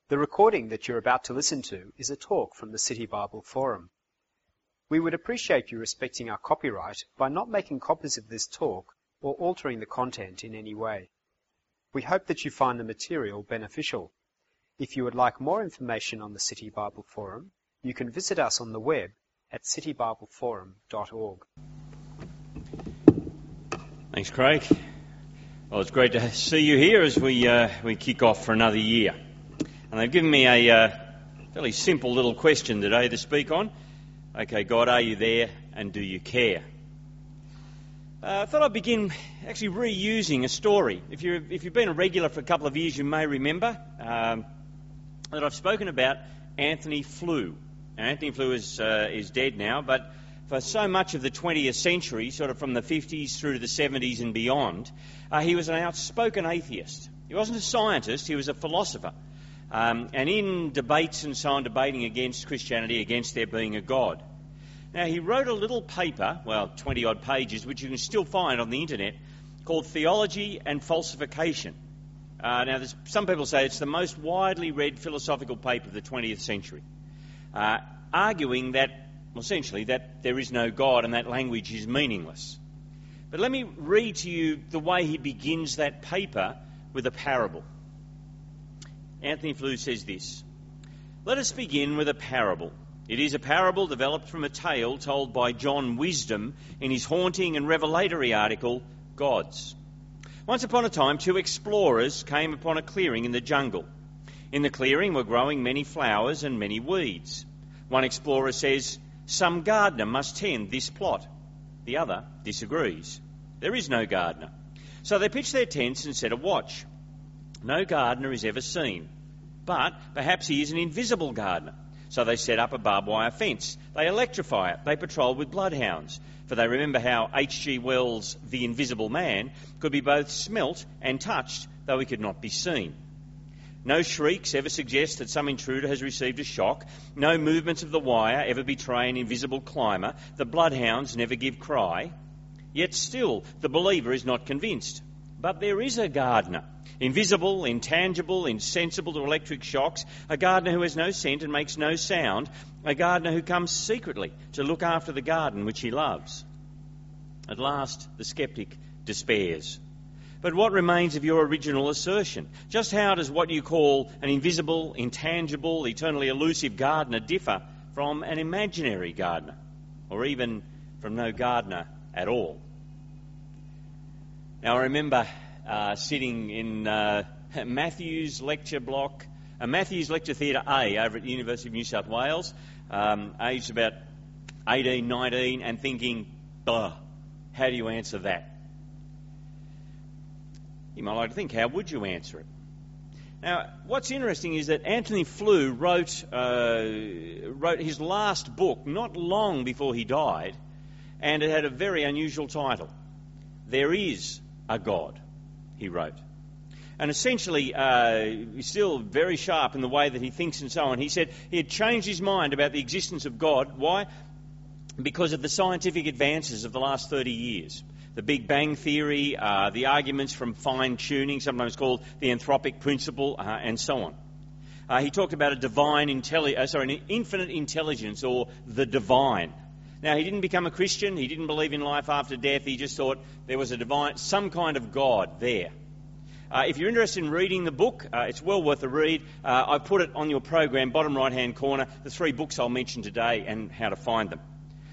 The recording that you're about to listen to is a talk from the City Bible Forum. We would appreciate you respecting our copyright by not making copies of this talk or altering the content in any way. We hope that you find the material beneficial. If you would like more information on the City Bible Forum, you can visit us on the web at citybibleforum.org. Thanks, Craig. Well, it's great to see you here as we kick off for another year. And they've given me a fairly simple little question today to speak on. Okay, God, are you there and do you care? I thought I'd begin actually reusing a story. If you've been a regular for a couple of years, you may remember that I've spoken about Anthony Flew. Now, Anthony Flew is dead now, but for so much of the 20th century, sort of from the 50s through to the 70s and beyond, he was an outspoken atheist. He wasn't a scientist, he was a philosopher. And in debates and so on, debating against Christianity, against there being a God. Now, he wrote a little paper, 20-odd pages, which you can still find on the internet, called Theology and Falsification. Now, some people say it's the most widely read philosophical paper of the 20th century, arguing that, essentially, that there is no God and that language is meaningless. But let me read to you the way he begins that paper with a parable. Anthony Flew says this: "Let us begin with a parable. It is a parable developed from a tale told by John Wisdom in his haunting and revelatory article, Gods. Once upon a time, two explorers came upon a clearing in the jungle. In the clearing were growing many flowers and many weeds. One explorer says, 'Some gardener must tend this plot.' The other disagrees. 'There is no gardener.' So they pitched their tents and set a watch. No gardener is ever seen, but perhaps he is an invisible gardener. So they set up a barbed wire fence. They electrify it. They patrol with bloodhounds, for they remember how H.G. Wells' The Invisible Man could be both smelt and touched, though he could not be seen. No shrieks ever suggest that some intruder has received a shock. No movements of the wire ever betray an invisible climber. The bloodhounds never give cry. Yet still the believer is not convinced. But there is a gardener. Invisible, intangible, insensible to electric shocks, a gardener who has no scent and makes no sound, a gardener who comes secretly to look after the garden which he loves. At last, the sceptic despairs. But what remains of your original assertion? Just how does what you call an invisible, intangible, eternally elusive gardener differ from an imaginary gardener, or even from no gardener at all?" Now, I remember sitting in Matthews Lecture Block, Matthews Lecture Theatre A over at the University of New South Wales, aged about 18, 19, and thinking, how do you answer that? You might like to think, how would you answer it? Now, what's interesting is that Anthony Flew wrote his last book not long before he died, and it had a very unusual title. There is a God, he wrote. And essentially, he's still very sharp in the way that he thinks and so on. He said he had changed his mind about the existence of God. Why? Because of the scientific advances of the last 30 years. The Big Bang Theory, the arguments from fine-tuning, sometimes called the anthropic principle, and so on. He talked about an infinite intelligence, or the divine. Now, he didn't become a Christian. He didn't believe in life after death. He just thought there was a divine, some kind of God there. If you're interested in reading the book, it's well worth a read. I've put it on your program, bottom right-hand corner, the 3 books I'll mention today and how to find them.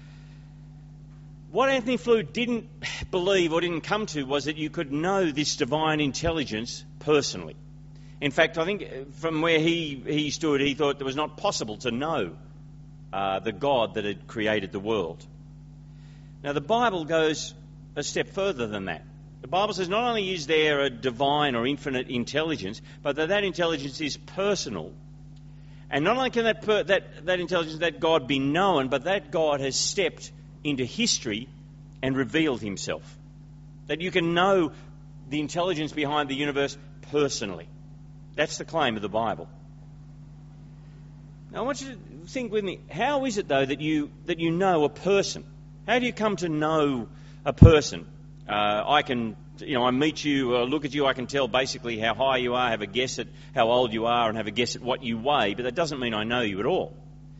What Anthony Flew didn't believe or didn't come to was that you could know this divine intelligence personally. In fact, I think from where he stood, he thought it was not possible to know the God that had created the world. Now, the Bible goes a step further than that. The Bible says not only is there a divine or infinite intelligence, but that intelligence is personal. And not only can that intelligence, that God be known, but that God has stepped into history and revealed himself. That you can know the intelligence behind the universe personally. That's the claim of the Bible. Now, I want you to think with me, how is it, though, that you know a person? How do you come to know a person? I can, I meet you, look at you, I can tell basically how high you are, have a guess at how old you are, and have a guess at what you weigh, but that doesn't mean I know you at all.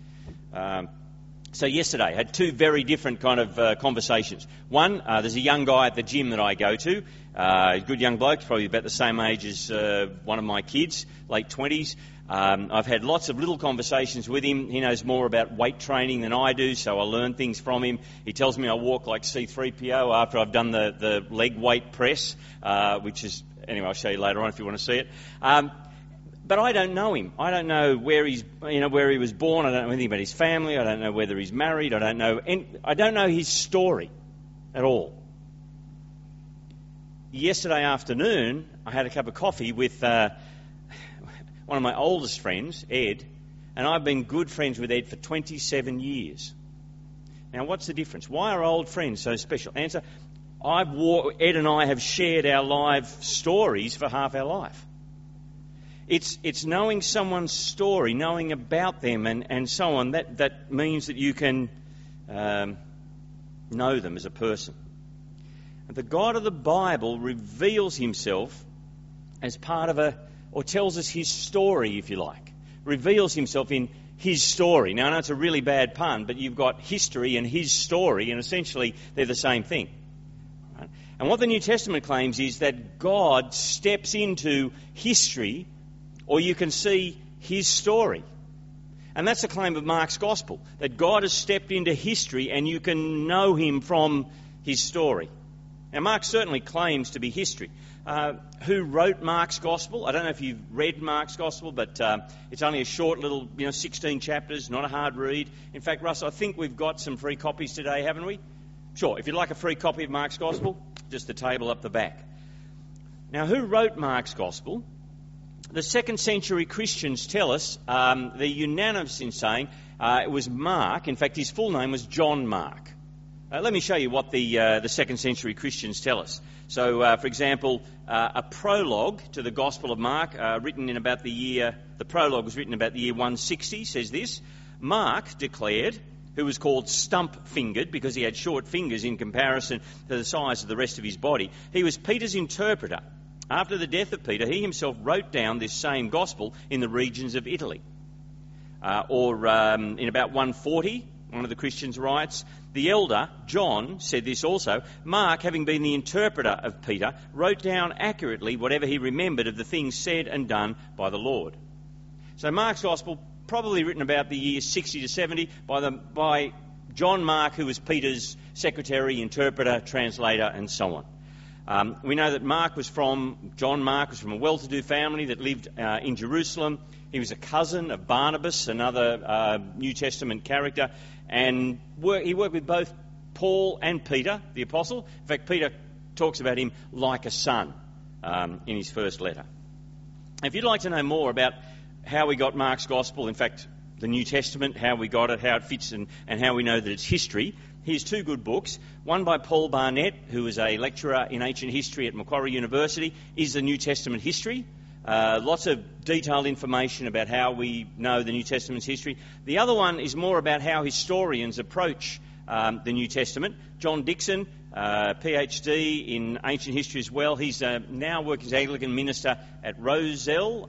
So yesterday, I had two very different kind of conversations. One, there's a young guy at the gym that I go to, a good young bloke, probably about the same age as one of my kids, late 20s. I've had lots of little conversations with him. He knows more about weight training than I do, so I learn things from him. He tells me I walk like C-3PO after I've done the leg weight press, which is, anyway, I'll show you later on if you want to see it. But I don't know him. I don't know where where he was born. I don't know anything about his family. I don't know whether he's married. I don't know his story at all. Yesterday afternoon, I had a cup of coffee with one of my oldest friends, Ed, and I've been good friends with Ed for 27 years. Now, what's the difference? Why are old friends so special? Answer: Ed and I have shared our life stories for half our life. It's knowing someone's story, knowing about them and so on, that means that you can know them as a person. And the God of the Bible reveals himself as part of or tells us his story, if you like. Reveals himself in his story. Now, I know it's a really bad pun, but you've got history and his story, and essentially they're the same thing. Right? And what the New Testament claims is that God steps into history, or you can see his story. And that's the claim of Mark's Gospel, that God has stepped into history and you can know him from his story. Now, Mark certainly claims to be history. Who wrote Mark's Gospel? I don't know if you've read Mark's Gospel, but it's only a short little, 16 chapters, not a hard read. In fact, Russ, I think we've got some free copies today, haven't we? Sure, if you'd like a free copy of Mark's Gospel, just the table up the back. Now, who wrote Mark's Gospel? The 2nd century Christians tell us, they're unanimous in saying it was Mark. In fact, his full name was John Mark. Let me show you what the 2nd century Christians tell us. So, for example, a prologue to the Gospel of Mark, written in about the prologue was written about the year 160, says this: Mark declared, who was called stump-fingered because he had short fingers in comparison to the size of the rest of his body, he was Peter's interpreter. After the death of Peter, he himself wrote down this same gospel in the regions of Italy. In about 140, one of the Christians writes, the elder, John, said this also: Mark, having been the interpreter of Peter, wrote down accurately whatever he remembered of the things said and done by the Lord. So Mark's gospel, probably written about the years 60 to 70 by John Mark, who was Peter's secretary, interpreter, translator, and so on. We know that John Mark was from a well-to-do family that lived in Jerusalem. He was a cousin of Barnabas, another New Testament character, and he worked with both Paul and Peter, the apostle. In fact, Peter talks about him like a son in his first letter. If you'd like to know more about how we got Mark's Gospel, in fact, the New Testament, how we got it, how it fits, and how we know that it's history, here's two good books. One by Paul Barnett, who is a lecturer in ancient history at Macquarie University, is the New Testament history. Lots of detailed information about how we know the New Testament's history. The other one is more about how historians approach the New Testament. John Dixon, PhD in ancient history as well. He's now working as Anglican minister at Roseville,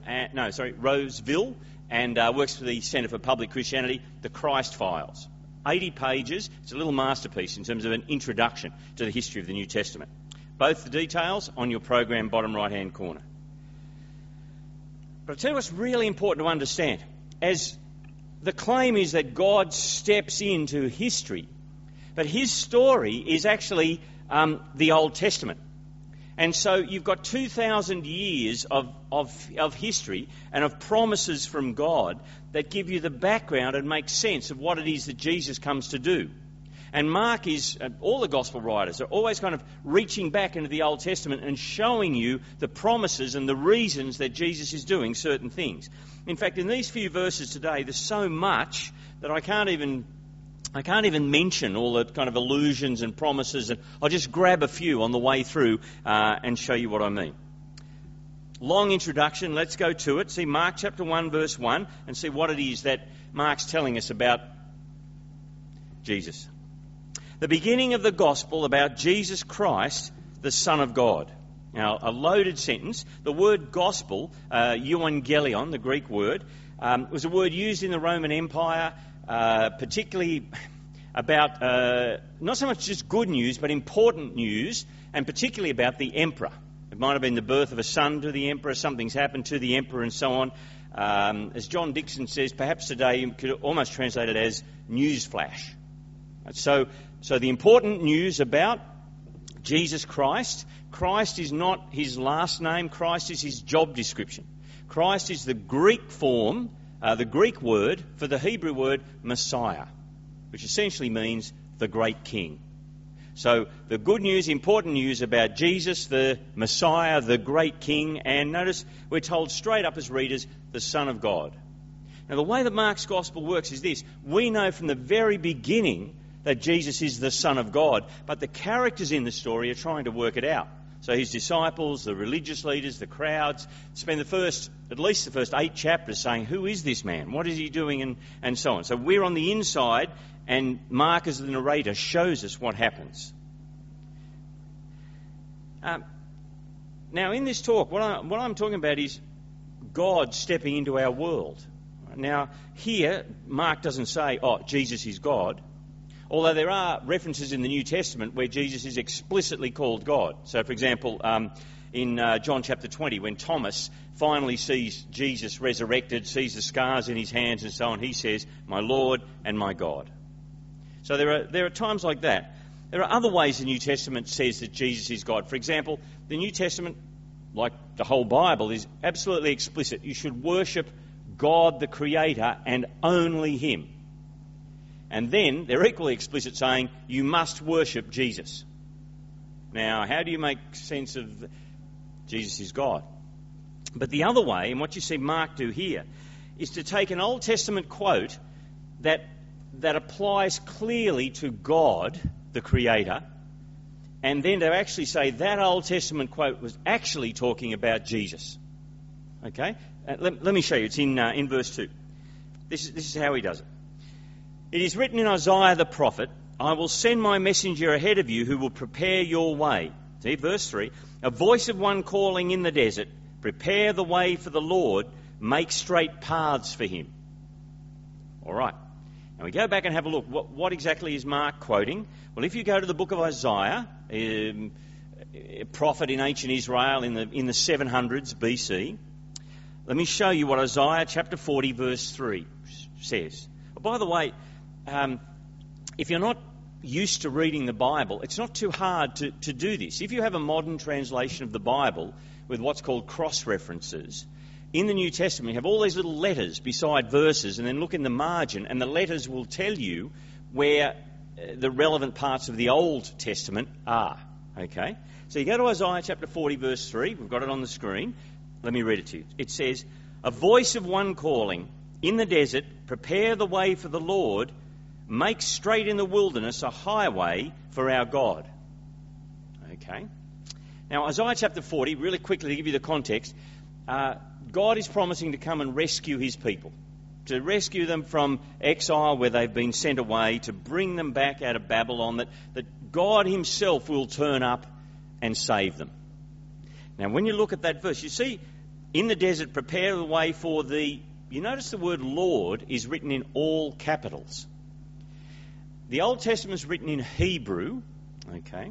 and works for the Centre for Public Christianity, the Christ Files. 80 pages. It's a little masterpiece in terms of an introduction to the history of the New Testament. Both the details on your program, bottom right-hand corner. But I'll tell you what's really important to understand. As the claim is that God steps into history, but his story is actually the Old Testament. And so you've got 2,000 years of history and of promises from God that give you the background and make sense of what it is that Jesus comes to do. And Mark all the gospel writers are always kind of reaching back into the Old Testament and showing you the promises and the reasons that Jesus is doing certain things. In fact, in these few verses today, there's so much that I can't even mention all the kind of allusions and promises, and I'll just grab a few on the way through and show you what I mean. Long introduction, let's go to it. See Mark chapter 1, verse 1, and see what it is that Mark's telling us about Jesus. The beginning of the gospel about Jesus Christ, the Son of God. Now, a loaded sentence. The word gospel, euangelion, the Greek word, was a word used in the Roman Empire, particularly about not so much just good news, but important news, and particularly about the emperor. It might have been the birth of a son to the emperor, something's happened to the emperor, and so on. As John Dixon says, perhaps today you could almost translate it as newsflash. So the important news about Jesus Christ. Christ is not his last name. Christ is his job description. Christ is the Greek form, the Greek word for the Hebrew word Messiah, which essentially means the great king. So the good news, important news about Jesus, the Messiah, the great king, and notice we're told straight up as readers, the Son of God. Now the way that Mark's Gospel works is this. We know from the very beginning that Jesus is the Son of God, but the characters in the story are trying to work it out. So his disciples, the religious leaders, the crowds, spend at least the first 8 chapters saying, who is this man? What is he doing? And so on. So we're on the inside, and Mark as the narrator shows us what happens. Now in this talk, what I'm talking about is God stepping into our world. Now here, Mark doesn't say, Jesus is God. Although there are references in the New Testament where Jesus is explicitly called God. So, for example, in John chapter 20, when Thomas finally sees Jesus resurrected, sees the scars in his hands and so on, he says, my Lord and my God. So there are times like that. There are other ways the New Testament says that Jesus is God. For example, the New Testament, like the whole Bible, is absolutely explicit. You should worship God the Creator and only Him. And then they're equally explicit saying, you must worship Jesus. Now, how do you make sense of Jesus is God? But the other way, and what you see Mark do here, is to take an Old Testament quote that applies clearly to God, the Creator, and then to actually say that Old Testament quote was actually talking about Jesus. Okay? Let me show you. It's in verse 2. This is how he does it. It is written in Isaiah the prophet, I will send my messenger ahead of you who will prepare your way. See, verse 3, a voice of one calling in the desert, prepare the way for the Lord, make straight paths for him. All right. Now we go back and have a look. What exactly is Mark quoting? Well, if you go to the book of Isaiah, a prophet in ancient Israel in the 700s BC, let me show you what Isaiah chapter 40 verse 3 says. By the way, if you're not used to reading the Bible, it's not too hard to do this. If you have a modern translation of the Bible with what's called cross-references, in the New Testament you have all these little letters beside verses, and then look in the margin and the letters will tell you where the relevant parts of the Old Testament are. Okay? So you go to Isaiah chapter 40 verse 3, we've got it on the screen. Let me read it to you. It says, a voice of one calling in the desert, prepare the way for the Lord, make straight in the wilderness a highway for our God. Okay. Now, Isaiah chapter 40, really quickly to give you the context, God is promising to come and rescue his people, to rescue them from exile where they've been sent away, to bring them back out of Babylon, that God himself will turn up and save them. Now, when you look at that verse, you see, in the desert, prepare the way for the... You notice the word Lord is written in all capitals. The Old Testament is written in Hebrew, okay?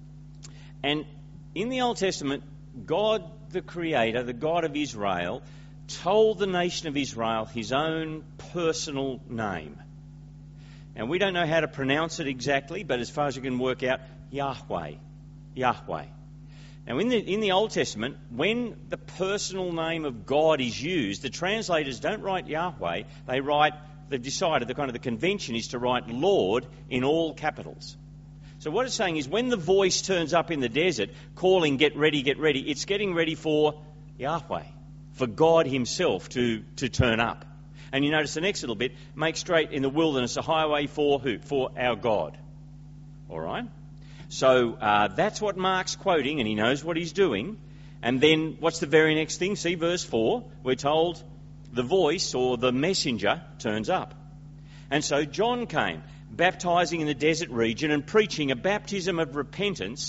And in the Old Testament, God the Creator, the God of Israel, told the nation of Israel his own personal name. Now, we don't know how to pronounce it exactly, but as far as you can work out, Yahweh. Yahweh. Now, in the Old Testament, when the personal name of God is used, the translators don't write Yahweh. They've decided the convention is to write Lord in all capitals. So what it's saying is when the voice turns up in the desert, calling, get ready, it's getting ready for Yahweh, for God himself to turn up. And you notice the next little bit, make straight in the wilderness a highway for who? For our God. All right? So that's what Mark's quoting, and he knows what he's doing. And then what's the very next thing? See verse 4. We're told the voice or the messenger turns up. And so John came, baptizing in the desert region and preaching a baptism of repentance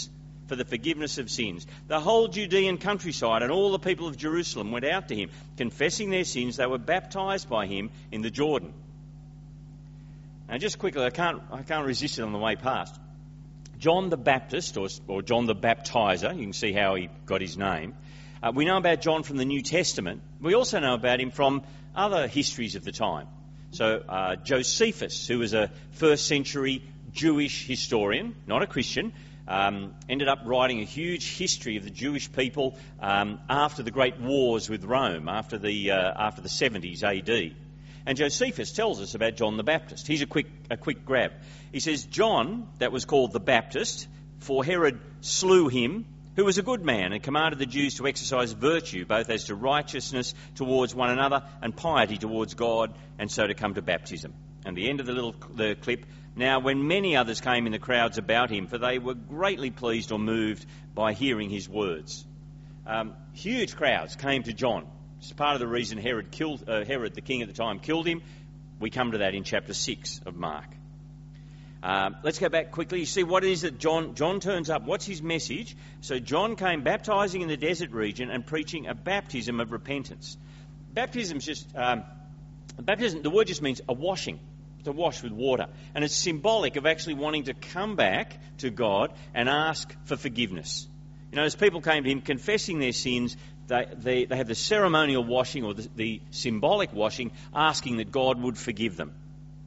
for the forgiveness of sins. The whole Judean countryside and all the people of Jerusalem went out to him. Confessing their sins, they were baptized by him in the Jordan. Now, just quickly, I can't resist it on the way past. John the Baptist, or John the Baptizer, you can see how he got his name. We know about John from the New Testament. We also know about him from other histories of the time. So Josephus, who was a first century Jewish historian, not a Christian, ended up writing a huge history of the Jewish people after the great wars with Rome, after the 70s AD. And Josephus tells us about John the Baptist. Here's a quick grab. He says, John, that was called the Baptist, for Herod slew him, who was a good man, and commanded the Jews to exercise virtue, both as to righteousness towards one another and piety towards God, and so to come to baptism. And the end of the clip, now when many others came in the crowds about him, for they were greatly pleased or moved by hearing his words. Huge crowds came to John. It's part of the reason Herod, the king at the time, killed him. We come to that in chapter 6 of Mark. Let's go back quickly. You see what it is that John turns up. What's his message? So John came baptizing in the desert region and preaching a baptism of repentance. Baptism's just... baptism, the word just means a washing. To wash with water. And it's symbolic of actually wanting to come back to God and ask for forgiveness. You know, as people came to him confessing their sins, they have the ceremonial washing or the symbolic washing, asking that God would forgive them.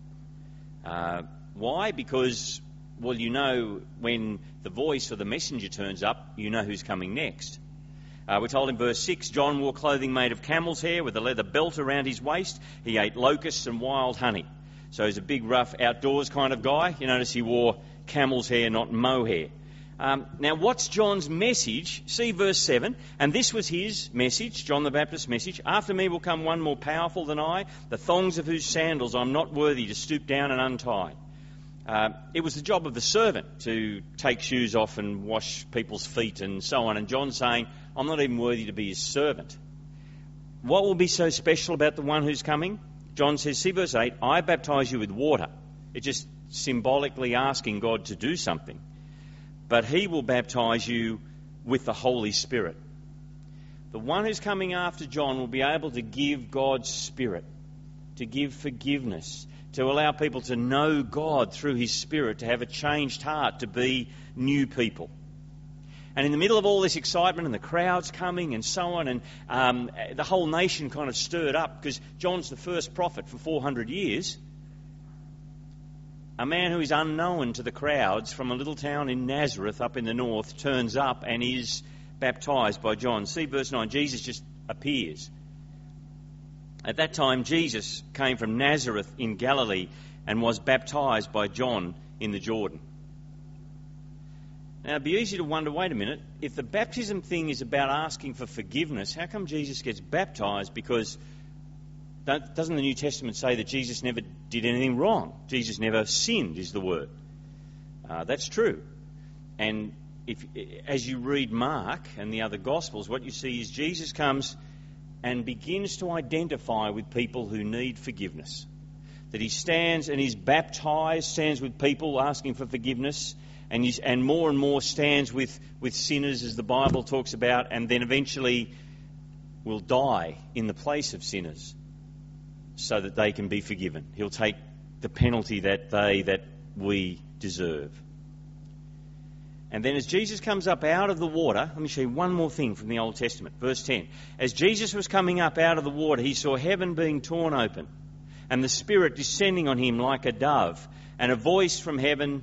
Why? Because, well, you know, when the voice or the messenger turns up, you know who's coming next. We're told in verse 6, John wore clothing made of camel's hair with a leather belt around his waist. He ate locusts and wild honey. So he's a big, rough, outdoors kind of guy. You notice he wore camel's hair, not mohair. Now, what's John's message? See verse 7. And this was his message, John the Baptist's message. After me will come one more powerful than I, the thongs of whose sandals I'm not worthy to stoop down and untie. It was the job of the servant to take shoes off and wash people's feet and so on. And John's saying, I'm not even worthy to be his servant. What will be so special about the one who's coming? John says, see verse 8, I baptize you with water. It's just symbolically asking God to do something. But he will baptize you with the Holy Spirit. The one who's coming after John will be able to give God's Spirit, to give forgiveness, to allow people to know God through his Spirit, to have a changed heart, to be new people. And in the middle of all this excitement and the crowds coming and so on, and the whole nation kind of stirred up because John's the first prophet for 400 years. A man who is unknown to the crowds from a little town in Nazareth up in the north turns up and is baptized by John. See verse 9, Jesus just appears. At that time, Jesus came from Nazareth in Galilee and was baptized by John in the Jordan. Now, it'd be easy to wonder, wait a minute, if the baptism thing is about asking for forgiveness, how come Jesus gets baptized? Because doesn't the New Testament say that Jesus never did anything wrong? Jesus never sinned, is the word. That's true. And as you read Mark and the other Gospels, what you see is Jesus comes and begins to identify with people who need forgiveness. That he stands and he's baptized, stands with people asking for forgiveness, and more stands with sinners, as the Bible talks about, and then eventually will die in the place of sinners so that they can be forgiven. He'll take the penalty that we deserve. And then as Jesus comes up out of the water, let me show you one more thing from the Old Testament. Verse 10. As Jesus was coming up out of the water, he saw heaven being torn open and the Spirit descending on him like a dove, and a voice from heaven,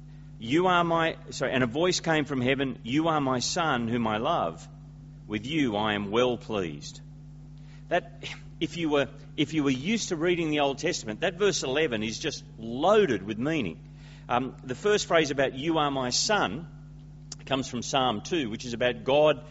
and a voice came from heaven, you are my Son whom I love. With you I am well pleased. That, if you were used to reading the Old Testament, that verse 11 is just loaded with meaning. The first phrase about you are my son comes from Psalm 2, which is about God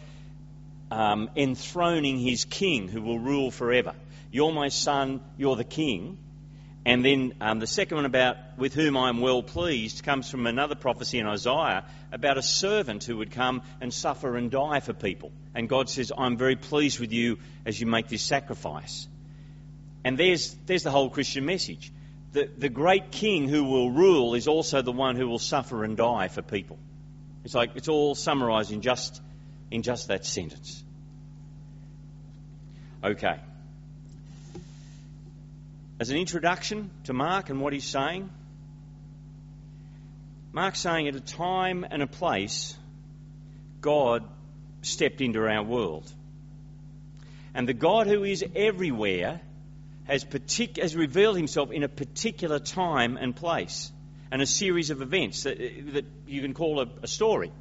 enthroning his king who will rule forever. You're my son, you're the king. And then the second one about with whom I am well pleased comes from another prophecy in Isaiah about a servant who would come and suffer and die for people. And God says, I'm very pleased with you as you make this sacrifice. And there's the whole Christian message. The great king who will rule is also the one who will suffer and die for people. It's like it's all summarised in just that sentence. Okay. As an introduction to Mark and what he's saying, Mark's saying at a time and a place, God stepped into our world. And the God who is everywhere has revealed himself in a particular time and place and a series of events that you can call a story.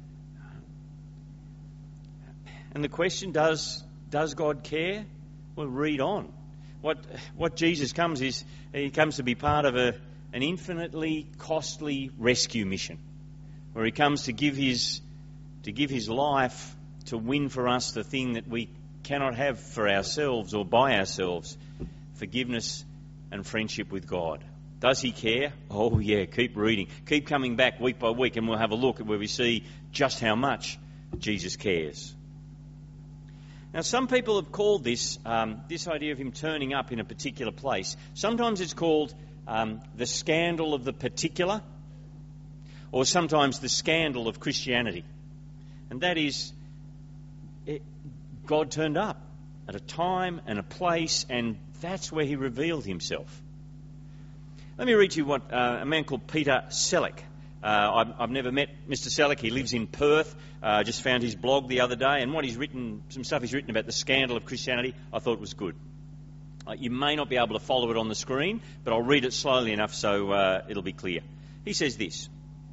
And the question, does God care? Well, read on. What Jesus comes is, he comes to be part of an infinitely costly rescue mission, where he comes to give his life to win for us the thing that we cannot have for ourselves or by ourselves: forgiveness and friendship with God. Does he care? Oh yeah, keep reading. Keep coming back week by week and we'll have a look at where we see just how much Jesus cares. Now, some people have called this idea of him turning up in a particular place. Sometimes it's called the scandal of the particular, or sometimes the scandal of Christianity. And that is, God turned up at a time and a place, and that's where he revealed himself. Let me read to you what a man called Peter Selleck. I've never met Mr. Selleck. He lives in Perth. I just found his blog the other day, and some stuff he's written about the scandal of Christianity, I thought was good. You may not be able to follow it on the screen, but I'll read it slowly enough so it'll be clear. He says this: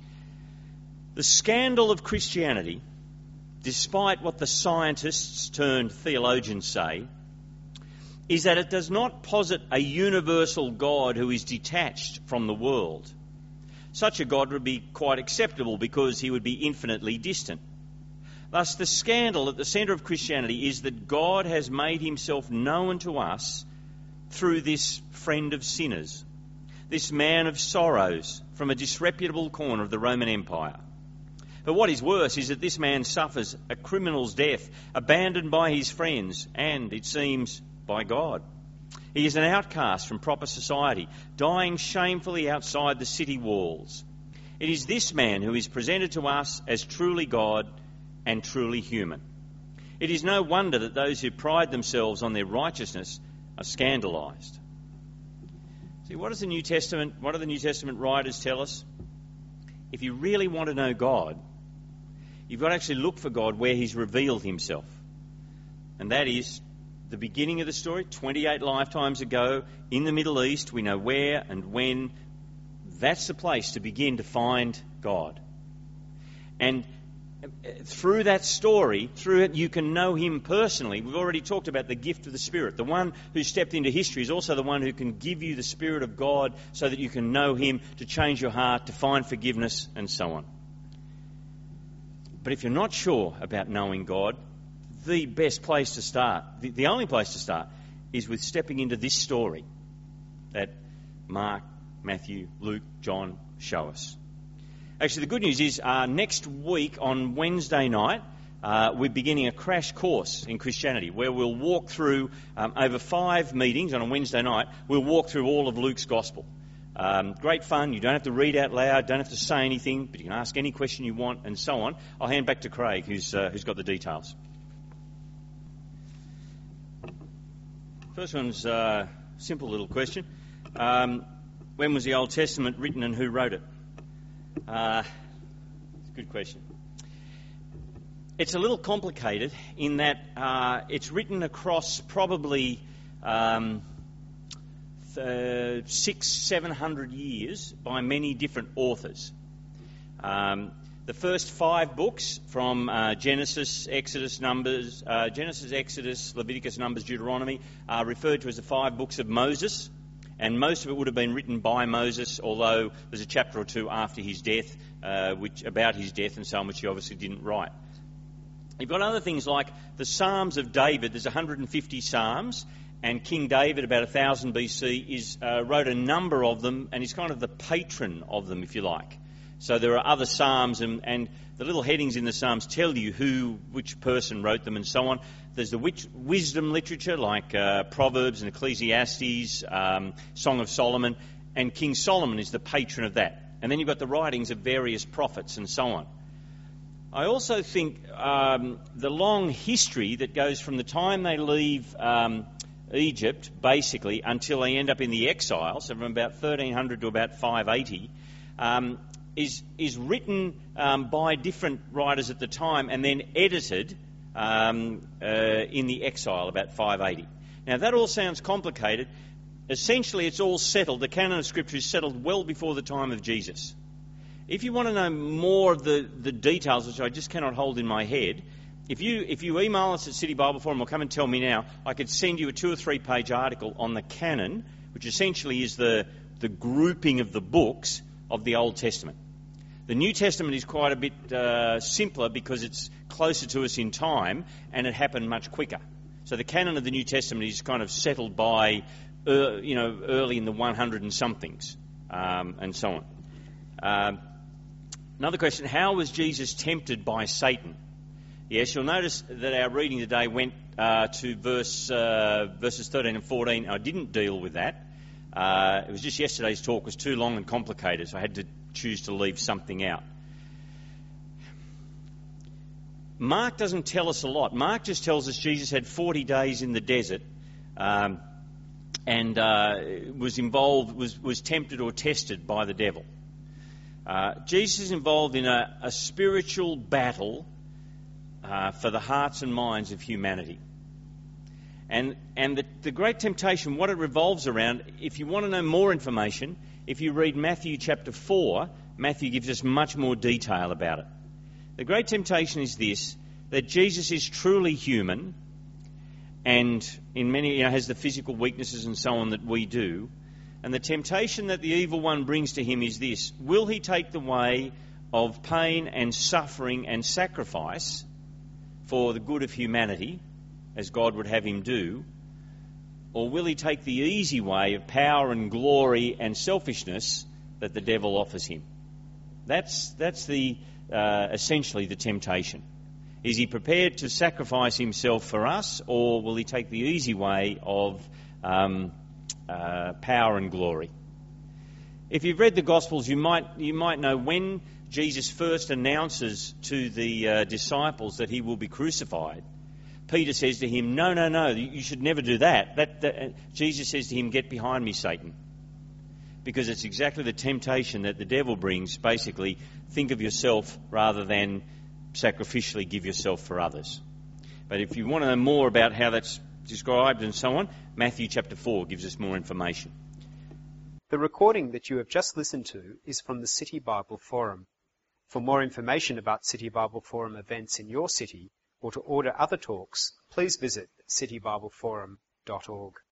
the scandal of Christianity, despite what the scientists turned theologians say, is that it does not posit a universal God who is detached from the world. Such a God would be quite acceptable because he would be infinitely distant. Thus, the scandal at the centre of Christianity is that God has made himself known to us through this friend of sinners, this man of sorrows from a disreputable corner of the Roman Empire. But what is worse is that this man suffers a criminal's death, abandoned by his friends and, it seems, by God. He is an outcast from proper society, dying shamefully outside the city walls. It is this man who is presented to us as truly God and truly human. It is no wonder that those who pride themselves on their righteousness are scandalised. See, what do the New Testament writers tell us? If you really want to know God, you've got to actually look for God where he's revealed himself. And that is the beginning of the story, 28 lifetimes ago, in the Middle East. We know where and when. That's the place to begin to find God. And through that story, through it, you can know him personally. We've already talked about the gift of the Spirit. The one who stepped into history is also the one who can give you the Spirit of God so that you can know him, to change your heart, to find forgiveness, and so on. But if you're not sure about knowing God, the best place to start, the only place to start, is with stepping into this story that Mark, Matthew, Luke, John show us. Actually, the good news is next week on Wednesday night, we're beginning a crash course in Christianity where we'll walk through, over 5 meetings on a Wednesday night, we'll walk through all of Luke's Gospel. Great fun. You don't have to read out loud, don't have to say anything, but you can ask any question you want and so on. I'll hand back to Craig, who's got the details. First one's a simple little question. When was the Old Testament written and who wrote it? It's a good question. It's a little complicated in that it's written across probably 600-700 years by many different authors. The first 5 books from Genesis, Exodus, Leviticus, Numbers, Deuteronomy are referred to as the 5 books of Moses, and most of it would have been written by Moses, although there's a chapter or 2 after his death, about his death and so on, which he obviously didn't write. You've got other things like the Psalms of David. There's 150 Psalms, and King David, about 1000 BC, wrote a number of them, and he's kind of the patron of them, if you like. So there are other Psalms, and the little headings in the Psalms tell you which person wrote them and so on. There's the wisdom literature like Proverbs and Ecclesiastes, Song of Solomon, and King Solomon is the patron of that. And then you've got the writings of various prophets and so on. I also think the long history that goes from the time they leave Egypt, basically, until they end up in the exile, so from about 1300 to about 580, is written by different writers at the time and then edited in the exile about 580. Now, that all sounds complicated. Essentially, it's all settled. The canon of Scripture is settled well before the time of Jesus. If you want to know more of the details, which I just cannot hold in my head, if you email us at City Bible Forum or come and tell me now, I could send you a 2 or 3 page article on the canon, which essentially is the grouping of the books of the Old Testament. The New Testament is quite a bit simpler because it's closer to us in time and it happened much quicker. So the canon of the New Testament is kind of settled by, early in the 100 and somethings, and so on. Another question, how was Jesus tempted by Satan? Yes, you'll notice that our reading today went to verses 13 and 14. I didn't deal with that. It was just yesterday's talk was too long and complicated, so I had to choose to leave something out. Mark doesn't tell us a lot. Mark just tells us Jesus had 40 days in the desert and was tempted or tested by the devil. Jesus is involved in a spiritual battle for the hearts and minds of humanity. And the great temptation, what it revolves around, if you want to know more information, if you read Matthew chapter 4, Matthew gives us much more detail about it. The great temptation is this, that Jesus is truly human and in many, has the physical weaknesses and so on that we do. And the temptation that the evil one brings to him is this, will he take the way of pain and suffering and sacrifice for the good of humanity, as God would have him do, or will he take the easy way of power and glory and selfishness that the devil offers him? That's essentially the temptation. Is he prepared to sacrifice himself for us, or will he take the easy way of power and glory? If you've read the Gospels, you might know when Jesus first announces to the disciples that he will be crucified, Peter says to him, no, you should never do that. Jesus says to him, get behind me, Satan. Because it's exactly the temptation that the devil brings, basically, think of yourself rather than sacrificially give yourself for others. But if you want to know more about how that's described and so on, Matthew chapter 4 gives us more information. The recording that you have just listened to is from the City Bible Forum. For more information about City Bible Forum events in your city, or to order other talks, please visit citybibleforum.org.